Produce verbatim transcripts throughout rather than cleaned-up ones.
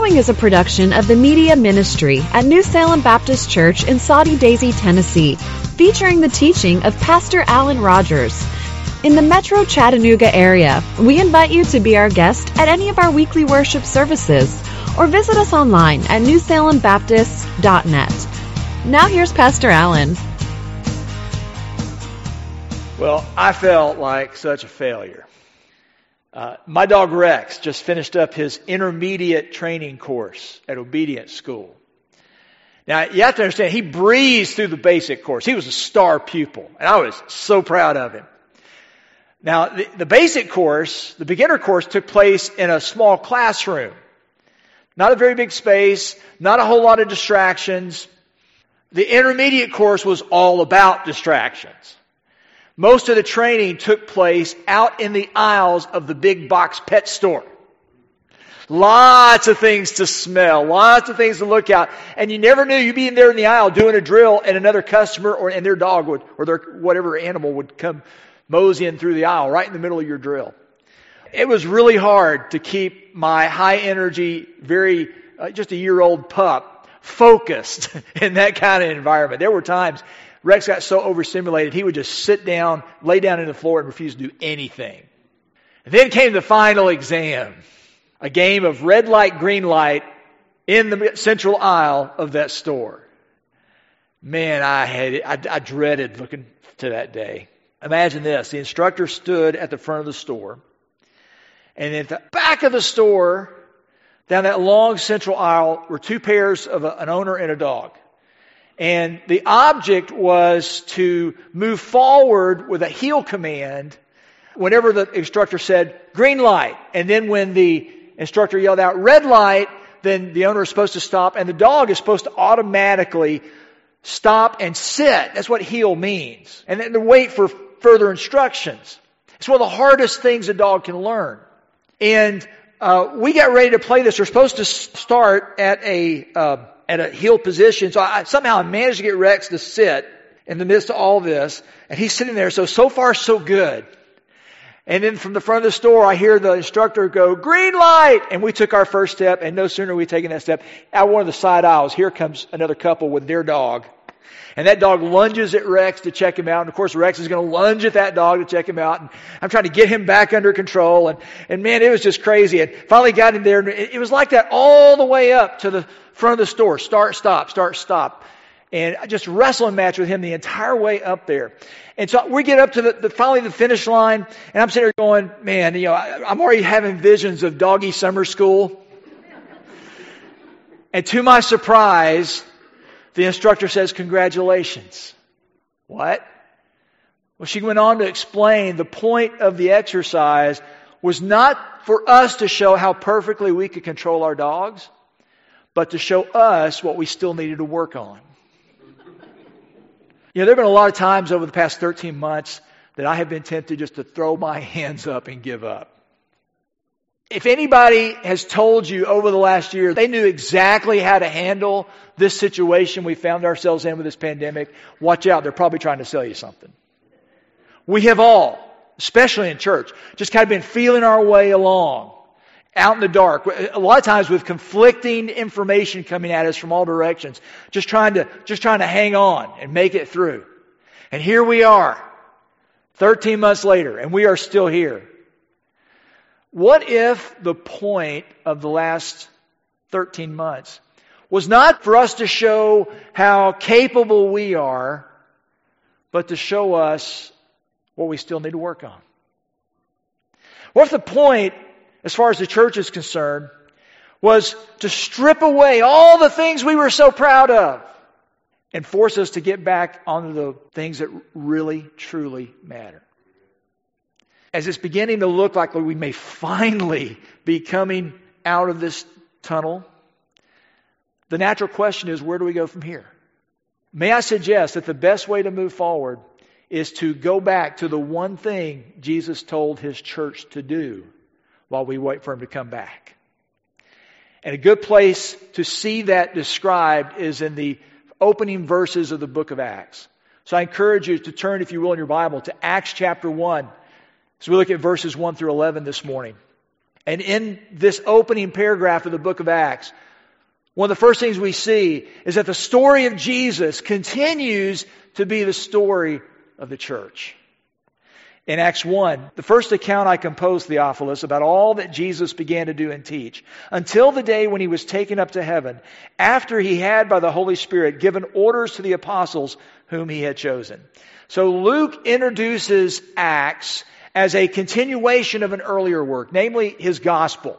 following is a production of the Media Ministry at New Salem Baptist Church in Soddy Daisy, Tennessee, featuring the teaching of Pastor Alan Rogers. In the Metro Chattanooga area, we invite you to be our guest at any of our weekly worship services or visit us online at new salem baptist dot net. Now here's Pastor Alan. Well, I felt like such a failure. Uh, my dog Rex just finished up his intermediate training course at Obedience School. Now, you have to understand, he breezed through the basic course. He was a star pupil, and I was so proud of him. Now, the, the basic course, the beginner course, took place in a small classroom. Not a very big space, not a whole lot of distractions. The intermediate course was all about distractions. Most of the training took place out in the aisles of the big box pet store. Lots of things to smell, lots of things to look at. And you never knew you'd be in there in the aisle doing a drill and another customer or and their dog would, or their whatever animal would come moseying through the aisle right in the middle of your drill. It was really hard to keep my high energy, very, uh, just a year old pup focused in that kind of environment. There were times Rex got so overstimulated, he would just sit down, lay down on the floor and refuse to do anything. And then came the final exam, a game of red light, green light in the central aisle of that store. Man, I had it, I, I dreaded looking to that day. Imagine this, the instructor stood at the front of the store, and at the back of the store, down that long central aisle, were two pairs of a, an owner and a dog. And the object was to move forward with a heel command whenever the instructor said, green light. And then when the instructor yelled out, red light, then the owner is supposed to stop, and the dog is supposed to automatically stop and sit. That's what heel means. And then to wait for further instructions. It's one of the hardest things a dog can learn. And uh, we got ready to play this. We're supposed to start at a... Uh, at a heel position. So I, somehow I managed to get Rex to sit in the midst of all this. And he's sitting there. So, so far, so good. And then from the front of the store, I hear the instructor go, green light! And we took our first step. And no sooner we taken that step, out one of the side aisles, here comes another couple with their dog. And that dog lunges at Rex to check him out. And of course, Rex is going to lunge at that dog to check him out. And I'm trying to get him back under control. And, and man, it was just crazy. And finally got him there. And it, it was like that all the way up to the front of the store. Start, stop, start, stop. And I just wrestling match with him the entire way up there. And so we get up to the, the finally the finish line. And I'm sitting there going, man, you know, I, I'm already having visions of doggy summer school. And to my surprise, the instructor says, congratulations. What? Well, she went on to explain the point of the exercise was not for us to show how perfectly we could control our dogs, but to show us what we still needed to work on. You know, there have been a lot of times over the past thirteen months that I have been tempted just to throw my hands up and give up. If anybody has told you over the last year they knew exactly how to handle this situation we found ourselves in with this pandemic, watch out, they're probably trying to sell you something. We have all, especially in church, just kind of been feeling our way along, out in the dark. A lot of times with conflicting information coming at us from all directions, just trying to, just trying to hang on and make it through. And here we are, thirteen months later, and we are still here. What if the point of the last thirteen months was not for us to show how capable we are, but to show us what we still need to work on? What if the point, as far as the church is concerned, was to strip away all the things we were so proud of and force us to get back onto the things that really, truly matter? As it's beginning to look like we may finally be coming out of this tunnel, the natural question is, where do we go from here? May I suggest that the best way to move forward is to go back to the one thing Jesus told His church to do while we wait for Him to come back. And a good place to see that described is in the opening verses of the book of Acts. So I encourage you to turn, if you will, in your Bible to Acts chapter one. So we look at verses one through eleven this morning. And in this opening paragraph of the book of Acts, one of the first things we see is that the story of Jesus continues to be the story of the church. In Acts one, the first account I composed, Theophilus, about all that Jesus began to do and teach, until the day when he was taken up to heaven, after he had, by the Holy Spirit, given orders to the apostles whom he had chosen. So Luke introduces Acts as a continuation of an earlier work, namely his gospel.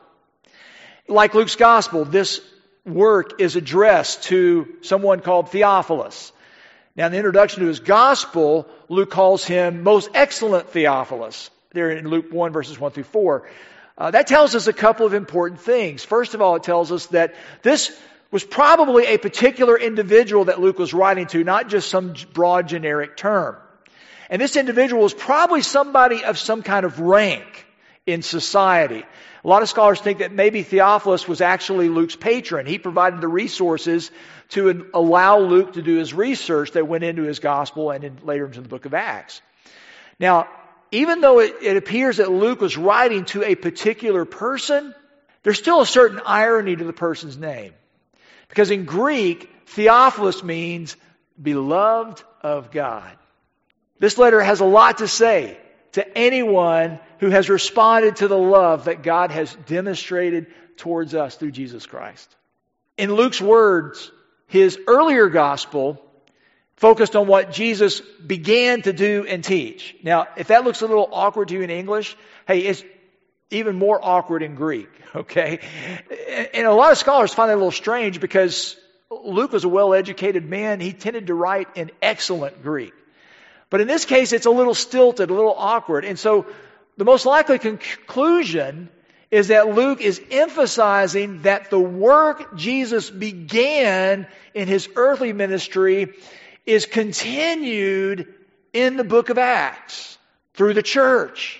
Like Luke's gospel, this work is addressed to someone called Theophilus. Now, in the introduction to his gospel, Luke calls him most excellent Theophilus, there in Luke one, verses one through four. Uh, that tells us a couple of important things. First of all, it tells us that this was probably a particular individual that Luke was writing to, not just some broad generic term. And this individual was probably somebody of some kind of rank in society. A lot of scholars think that maybe Theophilus was actually Luke's patron. He provided the resources to allow Luke to do his research that went into his gospel and in, later into the book of Acts. Now, even though it, it appears that Luke was writing to a particular person, there's still a certain irony to the person's name. Because in Greek, Theophilus means beloved of God. This letter has a lot to say to anyone who has responded to the love that God has demonstrated towards us through Jesus Christ. In Luke's words, his earlier gospel focused on what Jesus began to do and teach. Now, if that looks a little awkward to you in English, hey, it's even more awkward in Greek, okay? And a lot of scholars find that a little strange because Luke was a well-educated man. He tended to write in excellent Greek. But in this case, it's a little stilted, a little awkward. And so the most likely conclusion is that Luke is emphasizing that the work Jesus began in his earthly ministry is continued in the book of Acts through the church.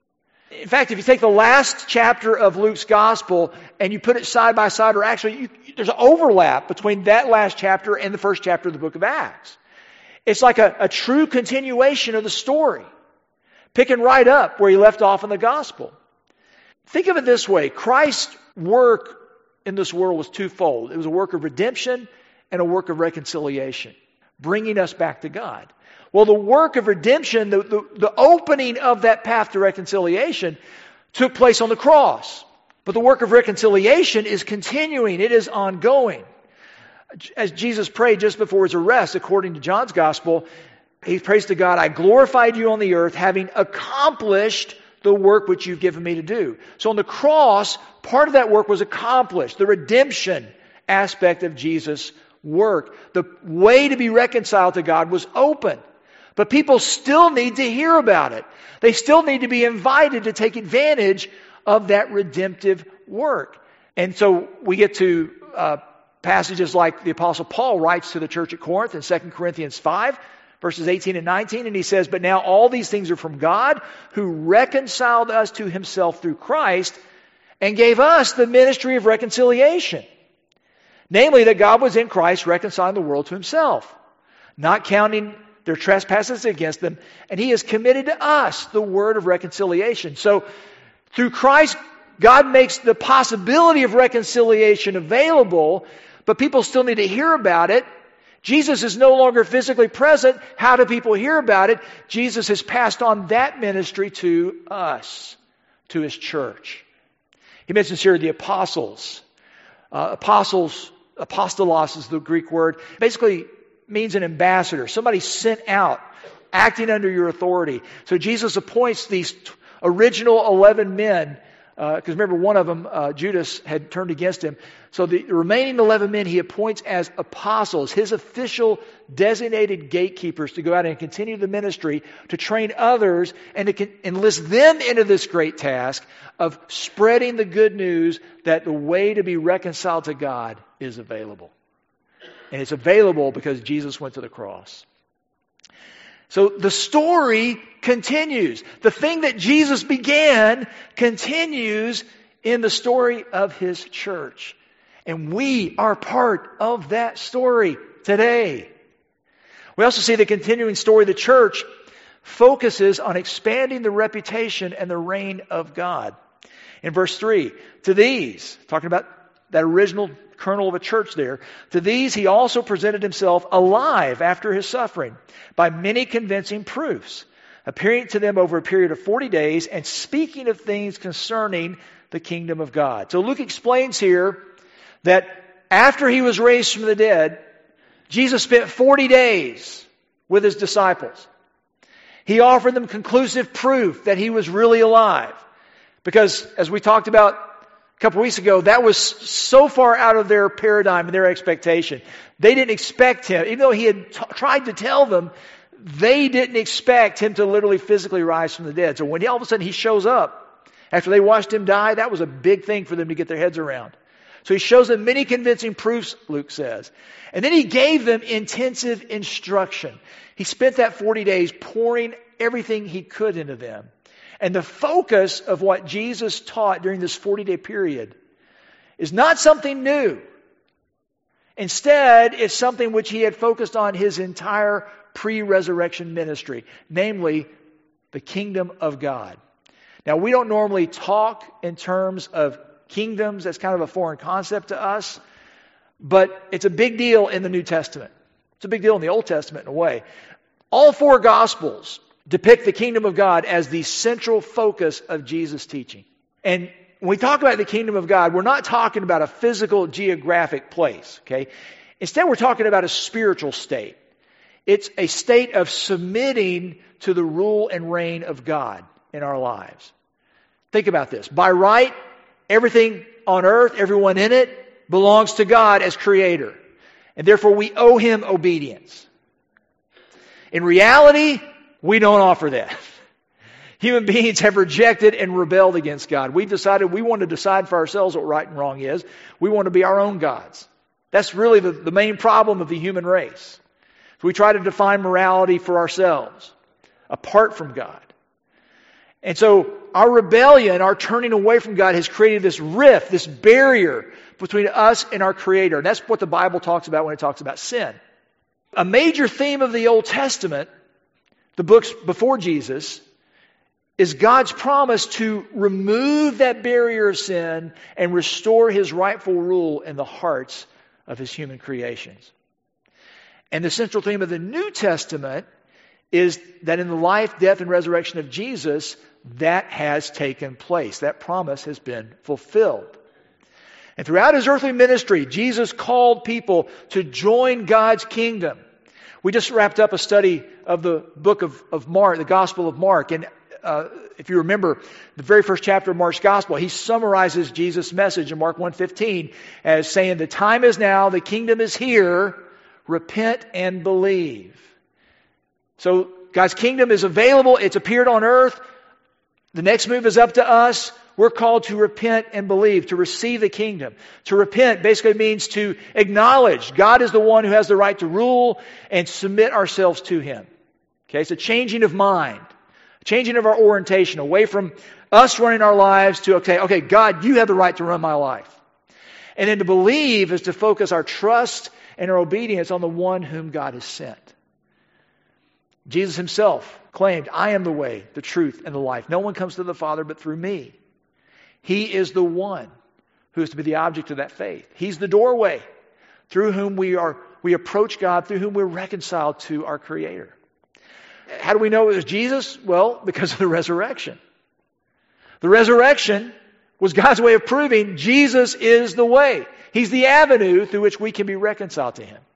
In fact, if you take the last chapter of Luke's gospel and you put it side by side, or actually you, there's an overlap between that last chapter and the first chapter of the book of Acts. It's like a, a true continuation of the story, picking right up where he left off in the gospel. Think of it this way. Christ's work in this world was twofold. It was a work of redemption and a work of reconciliation, bringing us back to God. Well, the work of redemption, the, the, the opening of that path to reconciliation took place on the cross. But the work of reconciliation is continuing. It is ongoing. As Jesus prayed just before his arrest, according to John's gospel, he prays to God, I glorified you on the earth, having accomplished the work which you've given me to do. So on the cross, part of that work was accomplished. The redemption aspect of Jesus' work. The way to be reconciled to God was open. But people still need to hear about it. They still need to be invited to take advantage of that redemptive work. And so we get to uh, passages like the Apostle Paul writes to the church at Corinth in Second Corinthians five, verses eighteen and nineteen, and he says, but now all these things are from God, who reconciled us to himself through Christ and gave us the ministry of reconciliation. Namely, that God was in Christ reconciling the world to himself, not counting their trespasses against them, and he has committed to us the word of reconciliation. So, through Christ, God makes the possibility of reconciliation available, but people still need to hear about it. Jesus is no longer physically present. How do people hear about it? Jesus has passed on that ministry to us, to his church. He mentions here the apostles. Uh, apostles, apostolos is the Greek word. Basically means an ambassador, somebody sent out, acting under your authority. So Jesus appoints these t- original eleven men, because uh, remember one of them, uh, Judas, had turned against him. So the remaining eleven men he appoints as apostles, his official designated gatekeepers to go out and continue the ministry, to train others and to con- enlist them into this great task of spreading the good news that the way to be reconciled to God is available. And it's available because Jesus went to the cross. So the story continues. The thing that Jesus began continues in the story of his church. And we are part of that story today. We also see the continuing story of the church focuses on expanding the reputation and the reign of God. In verse three, to these, talking about that original kernel of a church there, to these he also presented himself alive after his suffering by many convincing proofs, appearing to them over a period of forty days and speaking of things concerning the kingdom of God. So Luke explains here that after he was raised from the dead, Jesus spent forty days with his disciples. He offered them conclusive proof that he was really alive. Because, as we talked about a couple weeks ago, that was so far out of their paradigm and their expectation. They didn't expect him, even though he had t- tried to tell them, they didn't expect him to literally physically rise from the dead. So when he, all of a sudden he shows up, after they watched him die, that was a big thing for them to get their heads around. So he shows them many convincing proofs, Luke says. And then he gave them intensive instruction. He spent that forty days pouring everything he could into them. And the focus of what Jesus taught during this forty-day period is not something new. Instead, it's something which he had focused on his entire pre-resurrection ministry, namely the kingdom of God. Now, we don't normally talk in terms of kingdoms. That's kind of a foreign concept to us. But it's a big deal in the New Testament. It's a big deal in the Old Testament in a way. All four Gospels depict the kingdom of God as the central focus of Jesus' teaching. And when we talk about the kingdom of God, we're not talking about a physical, geographic place, okay? Instead, we're talking about a spiritual state. It's a state of submitting to the rule and reign of God in our lives. Think about this. By right, everything on earth, everyone in it, belongs to God as creator. And therefore, we owe him obedience. In reality, we don't offer that. Human beings have rejected and rebelled against God. We've decided we want to decide for ourselves what right and wrong is. We want to be our own gods. That's really the, the main problem of the human race. So we try to define morality for ourselves, apart from God. And so our rebellion, our turning away from God has created this rift, this barrier between us and our Creator. And that's what the Bible talks about when it talks about sin. A major theme of the Old Testament, the books before Jesus, is God's promise to remove that barrier of sin and restore his rightful rule in the hearts of his human creations. And the central theme of the New Testament is that in the life, death, and resurrection of Jesus, that has taken place. That promise has been fulfilled. And throughout his earthly ministry, Jesus called people to join God's kingdom. We just wrapped up a study of the book of, of Mark, the Gospel of Mark. And uh, if you remember the very first chapter of Mark's Gospel, he summarizes Jesus' message in Mark one fifteen as saying, the time is now, the kingdom is here, repent and believe. So God's kingdom is available, it's appeared on earth. The next move is up to us. We're called to repent and believe, to receive the kingdom. To repent basically means to acknowledge God is the one who has the right to rule and submit ourselves to him. Okay, it's a changing of mind, a changing of our orientation away from us running our lives to, okay, okay, God, you have the right to run my life. And then to believe is to focus our trust and our obedience on the one whom God has sent. Jesus himself claimed, I am the way, the truth, and the life. No one comes to the Father but through me. He is the one who is to be the object of that faith. He's the doorway through whom we are we approach God, through whom we're reconciled to our Creator. How do we know it was Jesus? Well, because of the resurrection. The resurrection was God's way of proving Jesus is the way. He's the avenue through which we can be reconciled to him.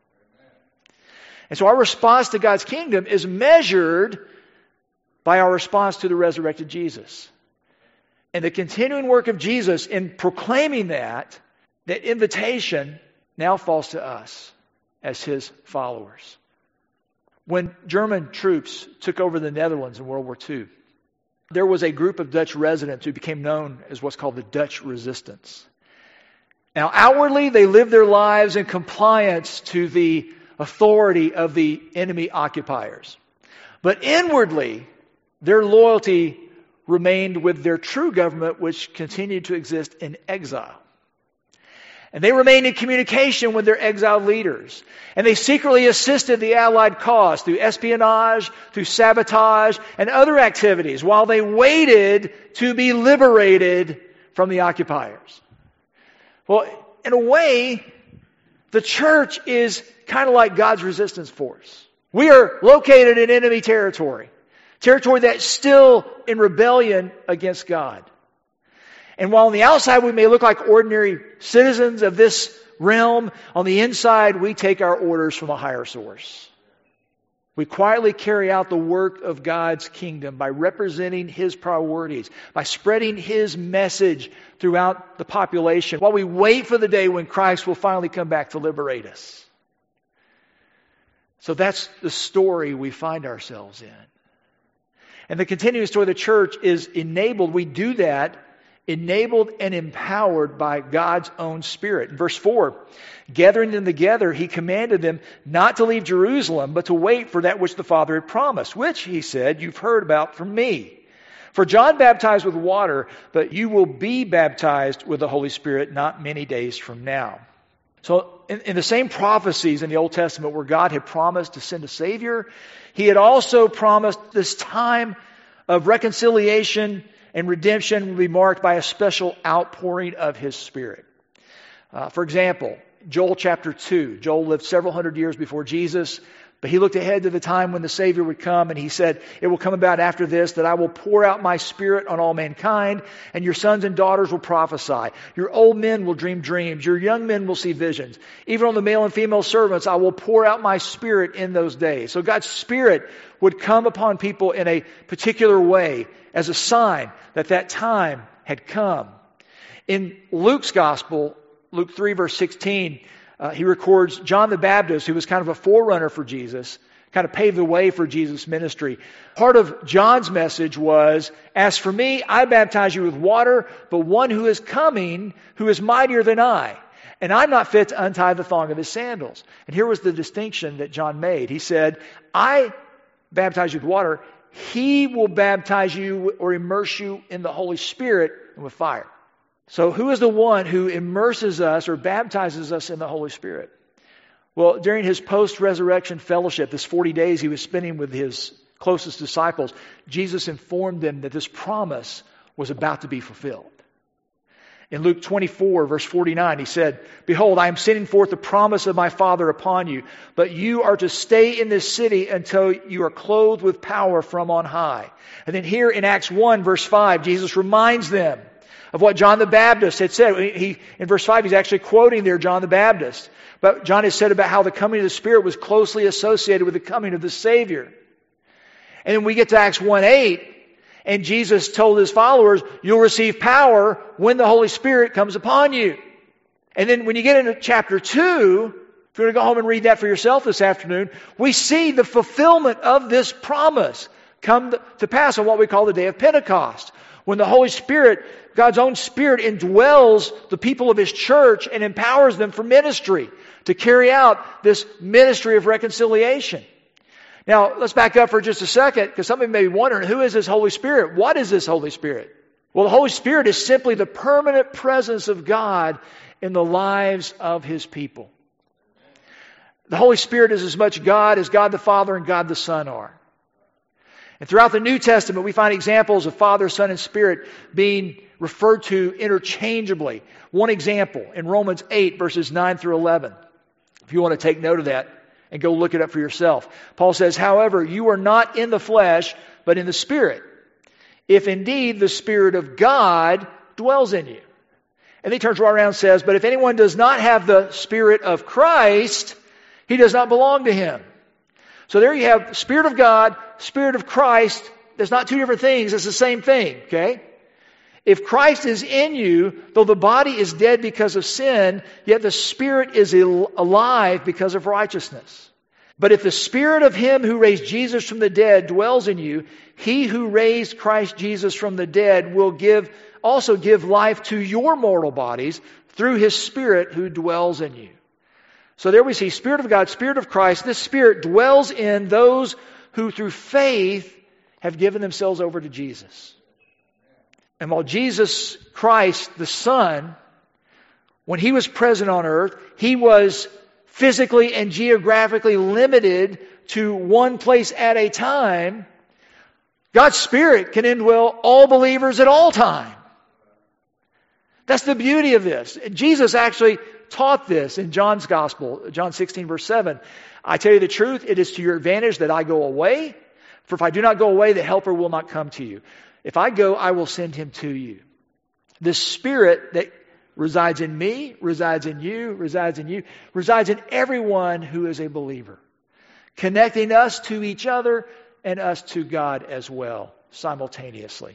And so our response to God's kingdom is measured by our response to the resurrected Jesus. And the continuing work of Jesus in proclaiming that, that invitation now falls to us as his followers. When German troops took over the Netherlands in World War Two, there was a group of Dutch residents who became known as what's called the Dutch Resistance. Now, outwardly, they lived their lives in compliance to the authority of the enemy occupiers. But inwardly, their loyalty remained with their true government, which continued to exist in exile. And they remained in communication with their exiled leaders. And they secretly assisted the Allied cause through espionage, through sabotage, and other activities while they waited to be liberated from the occupiers. Well, in a way, the church is kind of like God's resistance force. We are located in enemy territory, territory that's still in rebellion against God. And while on the outside we may look like ordinary citizens of this realm, on the inside we take our orders from a higher source. We quietly carry out the work of God's kingdom by representing His priorities, by spreading His message throughout the population, while we wait for the day when Christ will finally come back to liberate us. So that's the story we find ourselves in. And the continuing story of the church is enabled. We do that enabled and empowered by God's own Spirit. In verse four, gathering them together, He commanded them not to leave Jerusalem, but to wait for that which the Father had promised, which, He said, you've heard about from me. For John baptized with water, but you will be baptized with the Holy Spirit not many days from now. So in, in the same prophecies in the Old Testament where God had promised to send a Savior, He had also promised this time of reconciliation and redemption will be marked by a special outpouring of His Spirit. Uh, for example, Joel chapter two. Joel lived several hundred years before Jesus, but he looked ahead to the time when the Savior would come, and he said, it will come about after this that I will pour out my Spirit on all mankind, and your sons and daughters will prophesy. Your old men will dream dreams. Your young men will see visions. Even on the male and female servants, I will pour out my Spirit in those days. So God's Spirit would come upon people in a particular way as a sign that that time had come. In Luke's Gospel, Luke three verse sixteen, uh, he records John the Baptist, who was kind of a forerunner for Jesus, kind of paved the way for Jesus' ministry. Part of John's message was, as for me, I baptize you with water, but one who is coming, who is mightier than I, and I'm not fit to untie the thong of his sandals. And here was the distinction that John made. He said, I baptize you with water, He will baptize you or immerse you in the Holy Spirit and with fire. So who is the one who immerses us or baptizes us in the Holy Spirit? Well, during His post-resurrection fellowship, this forty days He was spending with His closest disciples, Jesus informed them that this promise was about to be fulfilled. In Luke twenty-four, verse forty-nine, He said, behold, I am sending forth the promise of my Father upon you, but you are to stay in this city until you are clothed with power from on high. And then here in Acts one, verse five, Jesus reminds them of what John the Baptist had said. He, in verse five, he's actually quoting there John the Baptist. But John has said about how the coming of the Spirit was closely associated with the coming of the Savior. And then we get to Acts one eight, and Jesus told His followers, you'll receive power when the Holy Spirit comes upon you. And then when you get into chapter two, if you want to go home and read that for yourself this afternoon, we see the fulfillment of this promise come to pass on what we call the day of Pentecost. When the Holy Spirit, God's own Spirit, indwells the people of His church and empowers them for ministry, to carry out this ministry of reconciliation. Now, let's back up for just a second, because some of you may be wondering, who is this Holy Spirit? What is this Holy Spirit? Well, the Holy Spirit is simply the permanent presence of God in the lives of His people. The Holy Spirit is as much God as God the Father and God the Son are. And throughout the New Testament, we find examples of Father, Son, and Spirit being referred to interchangeably. One example in Romans eight, verses nine through eleven. If you want to take note of that and go look it up for yourself. Paul says, however, you are not in the flesh, but in the Spirit, if indeed the Spirit of God dwells in you. And then he turns right around and says, but if anyone does not have the Spirit of Christ, he does not belong to Him. So there you have Spirit of God, Spirit of Christ. There's not two different things. It's the same thing, okay? If Christ is in you, though the body is dead because of sin, yet the Spirit is alive because of righteousness. But if the Spirit of Him who raised Jesus from the dead dwells in you, He who raised Christ Jesus from the dead will give also give life to your mortal bodies through His Spirit who dwells in you. So there we see Spirit of God, Spirit of Christ. This Spirit dwells in those who through faith have given themselves over to Jesus. And while Jesus Christ, the Son, when He was present on earth, He was physically and geographically limited to one place at a time. God's Spirit can indwell all believers at all time. That's the beauty of this. Jesus actually taught this in John's Gospel, John sixteen, verse seven. I tell you the truth, it is to your advantage that I go away. For if I do not go away, the Helper will not come to you. If I go, I will send him to you. The Spirit that resides in me, resides in you, resides in you, resides in everyone who is a believer, connecting us to each other and us to God as well, simultaneously.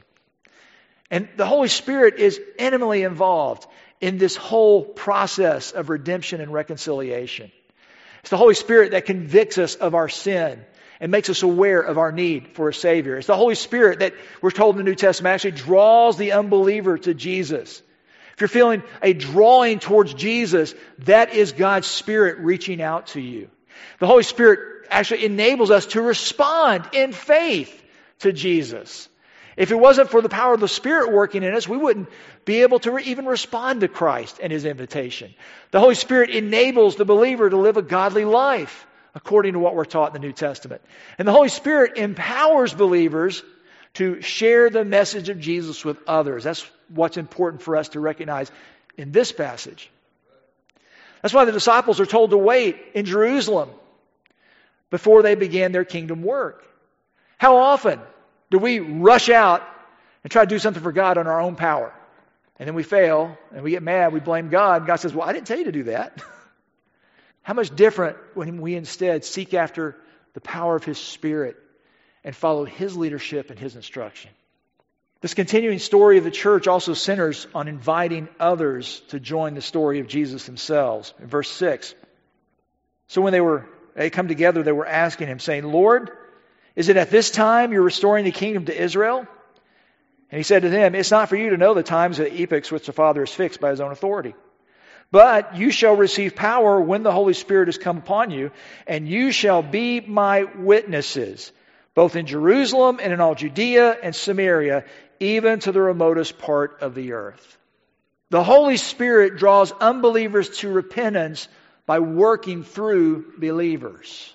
And the Holy Spirit is intimately involved in this whole process of redemption and reconciliation. It's the Holy Spirit that convicts us of our sin and makes us aware of our need for a Savior. It's the Holy Spirit that we're told in the New Testament actually draws the unbeliever to Jesus. If you're feeling a drawing towards Jesus, that is God's Spirit reaching out to you. The Holy Spirit actually enables us to respond in faith to Jesus. If it wasn't for the power of the Spirit working in us, we wouldn't be able to re- even respond to Christ and His invitation. The Holy Spirit enables the believer to live a godly life according to what we're taught in the New Testament. And the Holy Spirit empowers believers to share the message of Jesus with others. That's what's important for us to recognize in this passage. That's why the disciples are told to wait in Jerusalem before they began their kingdom work. How often do we rush out and try to do something for God on our own power? And then we fail, and we get mad, we blame God, and God says, well, I didn't tell you to do that. How much different when we instead seek after the power of His Spirit and follow His leadership and His instruction. This continuing story of the church also centers on inviting others to join the story of Jesus themselves. In verse six, so when they were they come together, they were asking Him, saying, Lord, is it at this time you're restoring the kingdom to Israel? And He said to them, it's not for you to know the times or the epochs which the Father has fixed by His own authority. But you shall receive power when the Holy Spirit has come upon you, and you shall be my witnesses, both in Jerusalem and in all Judea and Samaria, even to the remotest part of the earth. The Holy Spirit draws unbelievers to repentance by working through believers.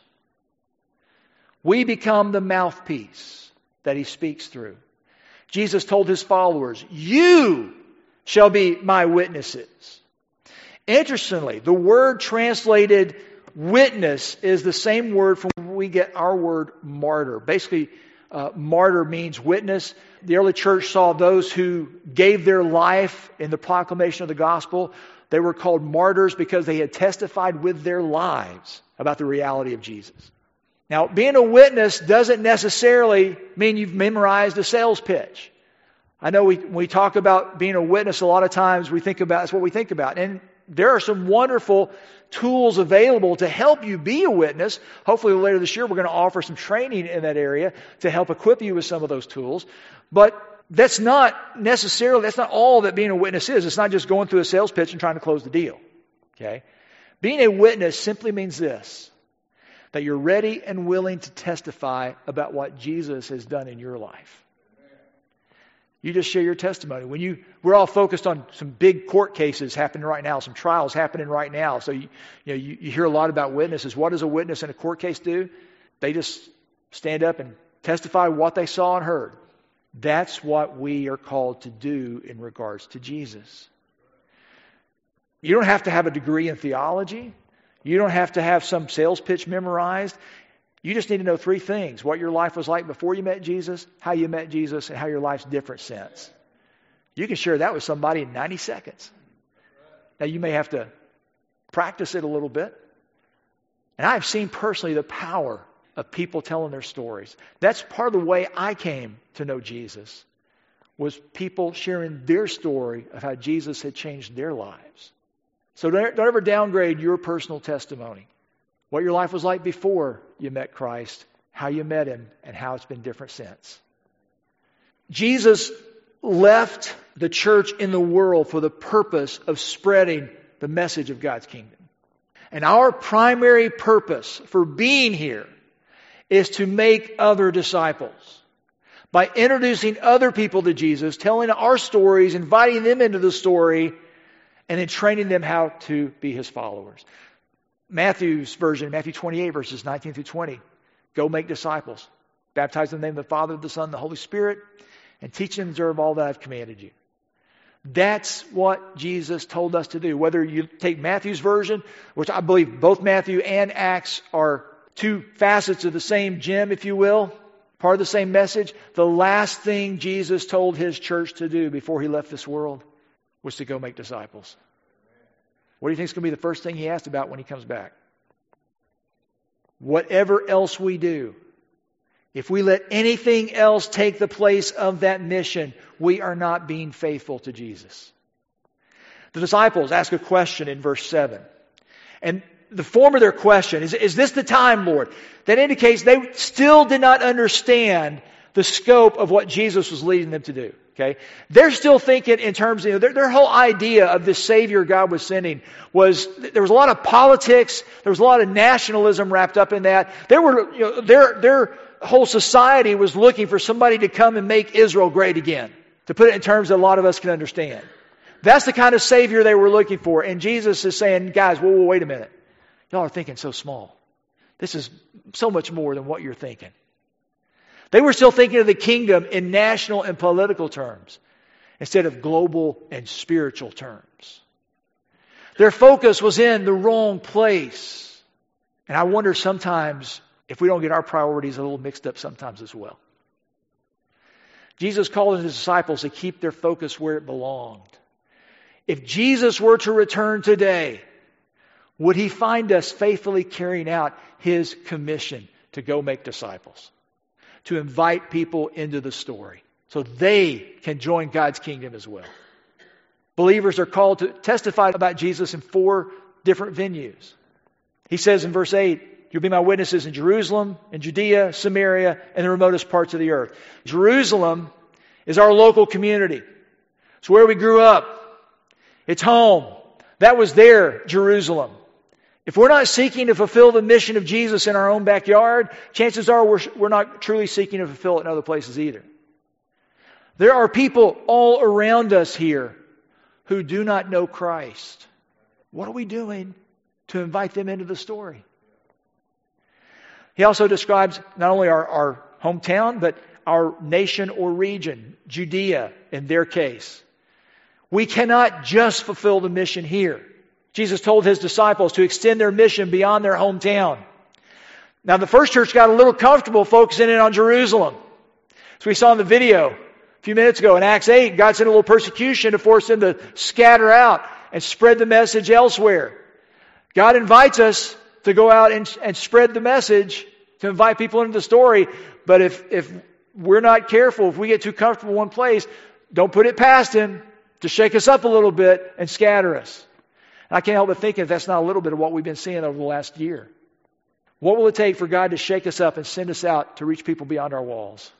We become the mouthpiece that He speaks through. Jesus told His followers, you shall be my witnesses. Interestingly, the word translated witness is the same word from which we get our word martyr. Basically, uh, martyr means witness. The early church saw those who gave their life in the proclamation of the gospel. They were called martyrs because they had testified with their lives about the reality of Jesus. Now, being a witness doesn't necessarily mean you've memorized a sales pitch. I know we, when we talk about being a witness, a lot of times we think about, that's what we think about. And there are some wonderful tools available to help you be a witness. Hopefully later this year we're going to offer some training in that area to help equip you with some of those tools. But that's not necessarily, that's not all that being a witness is. It's not just going through a sales pitch and trying to close the deal. Okay? Being a witness simply means this, that you're ready and willing to testify about what Jesus has done in your life. You just share your testimony. When you, we're all focused on some big court cases happening right now, some trials happening right now. So you, you know, you, you hear a lot about witnesses. What does a witness in a court case do? They just stand up and testify what they saw and heard. That's what we are called to do in regards to Jesus. You don't have to have a degree in theology. You don't have to have some sales pitch memorized. You just need to know three things. What your life was like before you met Jesus, how you met Jesus, and how your life's different since. You can share that with somebody in ninety seconds. Now, you may have to practice it a little bit. And I've seen personally the power of people telling their stories. That's part of the way I came to know Jesus, was people sharing their story of how Jesus had changed their lives. So don't, don't ever downgrade your personal testimony. What your life was like before you met Christ, how you met Him, and how it's been different since. Jesus left the church in the world for the purpose of spreading the message of God's kingdom. And our primary purpose for being here is to make other disciples. By introducing other people to Jesus, telling our stories, inviting them into the story, and then training them how to be His followers. Matthew's version, Matthew twenty-eight, verses nineteen through twenty. Go make disciples. Baptize in the name of the Father, the Son, and the Holy Spirit, and teach them to observe all that I've commanded you. That's what Jesus told us to do. Whether you take Matthew's version, which I believe both Matthew and Acts are two facets of the same gem, if you will, part of the same message. The last thing Jesus told His church to do before He left this world was to go make disciples. What do you think is going to be the first thing He asked about when He comes back? Whatever else we do, if we let anything else take the place of that mission, we are not being faithful to Jesus. The disciples ask a question in verse seven. And the form of their question is, is this the time, Lord? That indicates they still did not understand the scope of what Jesus was leading them to do. Okay? They're still thinking in terms of, you know, their, their whole idea of this Savior God was sending was, there was a lot of politics, there was a lot of nationalism wrapped up in that. There were, you know, their, their whole society was looking for somebody to come and make Israel great again. To put it in terms that a lot of us can understand. That's the kind of Savior they were looking for. And Jesus is saying, guys, whoa, whoa, wait a minute. Y'all are thinking so small. This is so much more than what you're thinking. They were still thinking of the kingdom in national and political terms instead of global and spiritual terms. Their focus was in the wrong place. And I wonder sometimes if we don't get our priorities a little mixed up sometimes as well. Jesus called His disciples to keep their focus where it belonged. If Jesus were to return today, would He find us faithfully carrying out His commission to go make disciples? To invite people into the story so they can join God's kingdom as well. Believers are called to testify about Jesus in four different venues. He says in verse eight, you'll be my witnesses in Jerusalem, in Judea, Samaria, and the remotest parts of the earth. Jerusalem is our local community. It's where we grew up. It's home. That was their Jerusalem. If we're not seeking to fulfill the mission of Jesus in our own backyard, chances are we're, we're not truly seeking to fulfill it in other places either. There are people all around us here who do not know Christ. What are we doing to invite them into the story? He also describes not only our, our hometown, but our nation or region, Judea in their case. We cannot just fulfill the mission here. Jesus told His disciples to extend their mission beyond their hometown. Now the first church got a little comfortable focusing in on Jerusalem. So we saw in the video a few minutes ago in Acts eight, God sent a little persecution to force them to scatter out and spread the message elsewhere. God invites us to go out and, and spread the message, to invite people into the story. But if, if we're not careful, if we get too comfortable in one place, don't put it past Him to shake us up a little bit and scatter us. I can't help but think if that's not a little bit of what we've been seeing over the last year. What will it take for God to shake us up and send us out to reach people beyond our walls?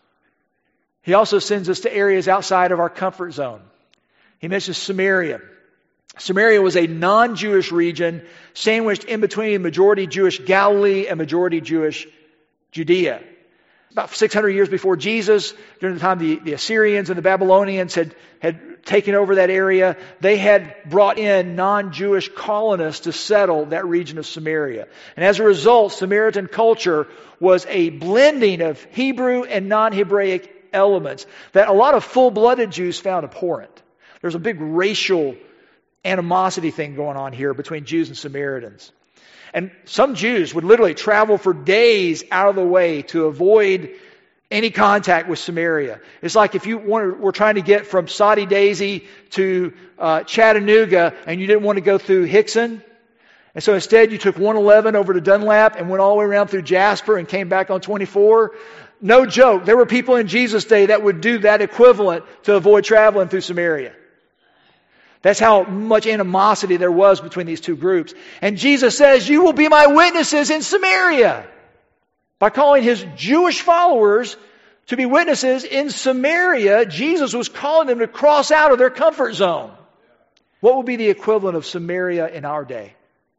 He also sends us to areas outside of our comfort zone. He mentions Samaria. Samaria was a non-Jewish region sandwiched in between majority Jewish Galilee and majority Jewish Judea. About six hundred years before Jesus, during the time the, the Assyrians and the Babylonians had, had taken over that area, they had brought in non-Jewish colonists to settle that region of Samaria. And as a result, Samaritan culture was a blending of Hebrew and non-Hebraic elements that a lot of full-blooded Jews found abhorrent. There's a big racial animosity thing going on here between Jews and Samaritans. And some Jews would literally travel for days out of the way to avoid any contact with Samaria. It's like if you wanted, were trying to get from Soddy Daisy to uh, Chattanooga and you didn't want to go through Hickson. And so instead you took one eleven over to Dunlap and went all the way around through Jasper and came back on twenty-four. No joke. There were people in Jesus' day that would do that equivalent to avoid traveling through Samaria. That's how much animosity there was between these two groups. And Jesus says, you will be my witnesses in Samaria. By calling His Jewish followers to be witnesses in Samaria, Jesus was calling them to cross out of their comfort zone. What would be the equivalent of Samaria in our day?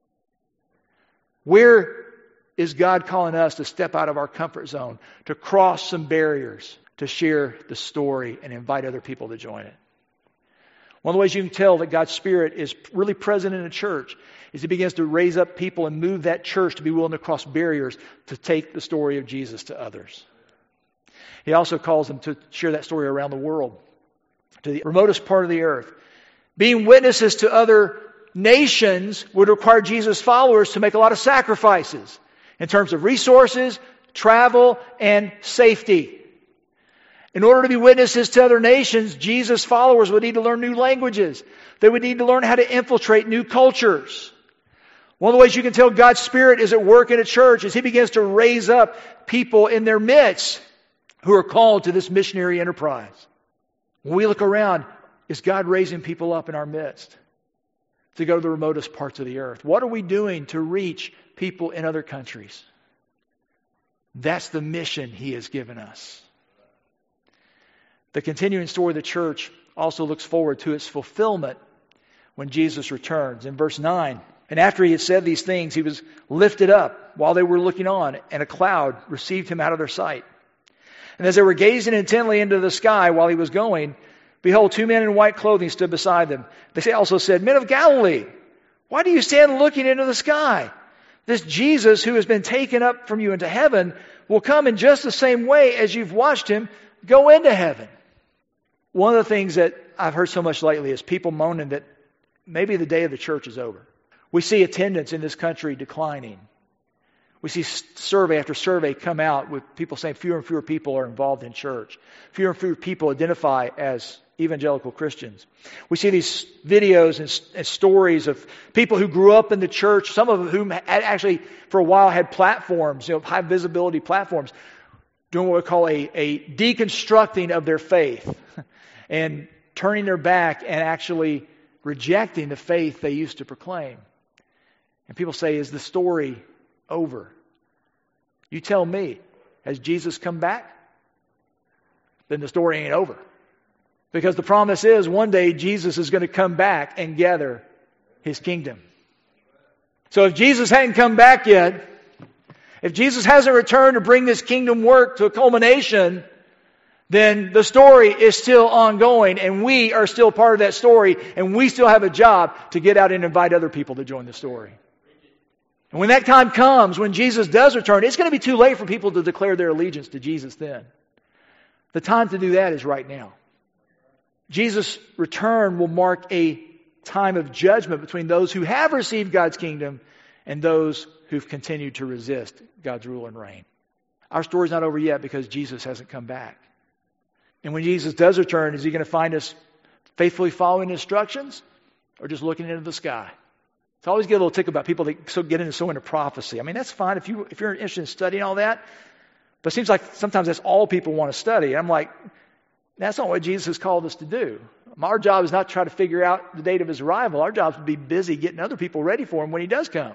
Where is God calling us to step out of our comfort zone, to cross some barriers, to share the story and invite other people to join it? One of the ways you can tell that God's Spirit is really present in a church is He begins to raise up people and move that church to be willing to cross barriers to take the story of Jesus to others. He also calls them to share that story around the world, to the remotest part of the earth. Being witnesses to other nations would require Jesus' followers to make a lot of sacrifices in terms of resources, travel, and safety. In order to be witnesses to other nations, Jesus' followers would need to learn new languages. They would need to learn how to infiltrate new cultures. One of the ways you can tell God's Spirit is at work in a church is He begins to raise up people in their midst who are called to this missionary enterprise. When we look around, is God raising people up in our midst to go to the remotest parts of the earth? What are we doing to reach people in other countries? That's the mission He has given us. The continuing story of the church also looks forward to its fulfillment when Jesus returns. In verse nine, and after He had said these things, He was lifted up while they were looking on, and a cloud received Him out of their sight. And as they were gazing intently into the sky while He was going, behold, two men in white clothing stood beside them. They also said, Men of Galilee, why do you stand looking into the sky? This Jesus who has been taken up from you into heaven will come in just the same way as you've watched Him go into heaven. One of the things that I've heard so much lately is people moaning that maybe the day of the church is over. We see attendance in this country declining. We see survey after survey come out with people saying fewer and fewer people are involved in church. Fewer and fewer people identify as evangelical Christians. We see these videos and, and stories of people who grew up in the church, some of whom had actually for a while had platforms, you know, high visibility platforms, doing what we call a, a deconstructing of their faith and turning their back and actually rejecting the faith they used to proclaim. And people say, is the story over? You tell me, has Jesus come back? Then the story ain't over. Because the promise is one day Jesus is going to come back and gather His kingdom. So if Jesus hadn't come back yet, if Jesus hasn't returned to bring this kingdom work to a culmination, then the story is still ongoing and we are still part of that story and we still have a job to get out and invite other people to join the story. And when that time comes, when Jesus does return, it's going to be too late for people to declare their allegiance to Jesus then. The time to do that is right now. Jesus' return will mark a time of judgment between those who have received God's kingdom and those who've continued to resist God's rule and reign. Our story's not over yet because Jesus hasn't come back. And when Jesus does return, is He going to find us faithfully following instructions or just looking into the sky? So I always get a little tick about people that so get into so into prophecy. I mean, that's fine if you if you're interested in studying all that, but it seems like sometimes that's all people want to study. I'm like, that's not what Jesus has called us to do. Our job is not to try to figure out the date of His arrival. Our job is to be busy getting other people ready for Him when He does come.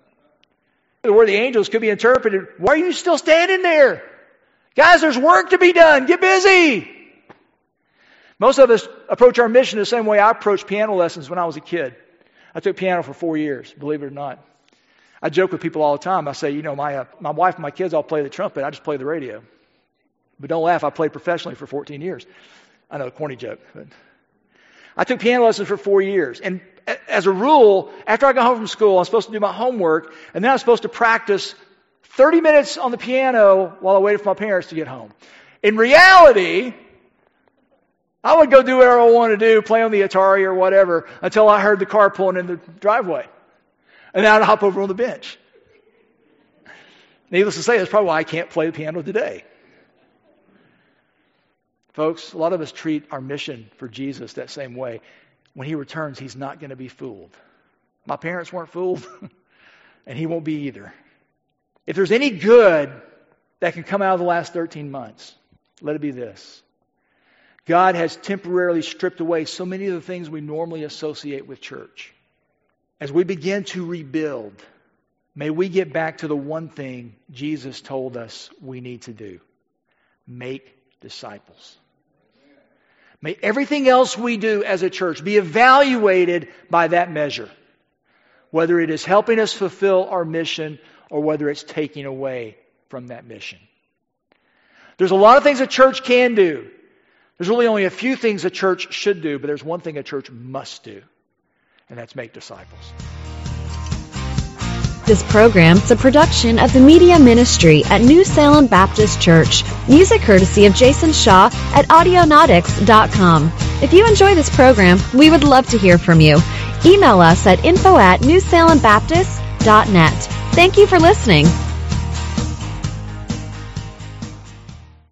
The word of the angels could be interpreted, why are you still standing there? Guys, there's work to be done. Get busy. Most of us approach our mission the same way I approached piano lessons when I was a kid. I took piano for four years, believe it or not. I joke with people all the time. I say, you know, my uh, my wife and my kids all play the trumpet. I just play the radio. But don't laugh, I played professionally for fourteen years. I know, a corny joke. But I took piano lessons for four years. And as a rule, after I got home from school, I'm supposed to do my homework, and then I'm supposed to practice thirty minutes on the piano while I waited for my parents to get home. In reality, I would go do whatever I wanted to do, play on the Atari or whatever, until I heard the car pulling in the driveway. And then I'd hop over on the bench. Needless to say, that's probably why I can't play the piano today. Folks, a lot of us treat our mission for Jesus that same way. When He returns, He's not going to be fooled. My parents weren't fooled, and He won't be either. If there's any good that can come out of the last thirteen months, let it be this. God has temporarily stripped away so many of the things we normally associate with church. As we begin to rebuild, may we get back to the one thing Jesus told us we need to do. Make disciples. May everything else we do as a church be evaluated by that measure. Whether it is helping us fulfill our mission or whether it's taking away from that mission. There's a lot of things a church can do. There's really only a few things a church should do, but there's one thing a church must do, and that's make disciples. This program is a production of the Media Ministry at New Salem Baptist Church. Music courtesy of Jason Shaw at audionautics dot com. If you enjoy this program, we would love to hear from you. Email us at info at new salem baptist dot net. Thank you for listening.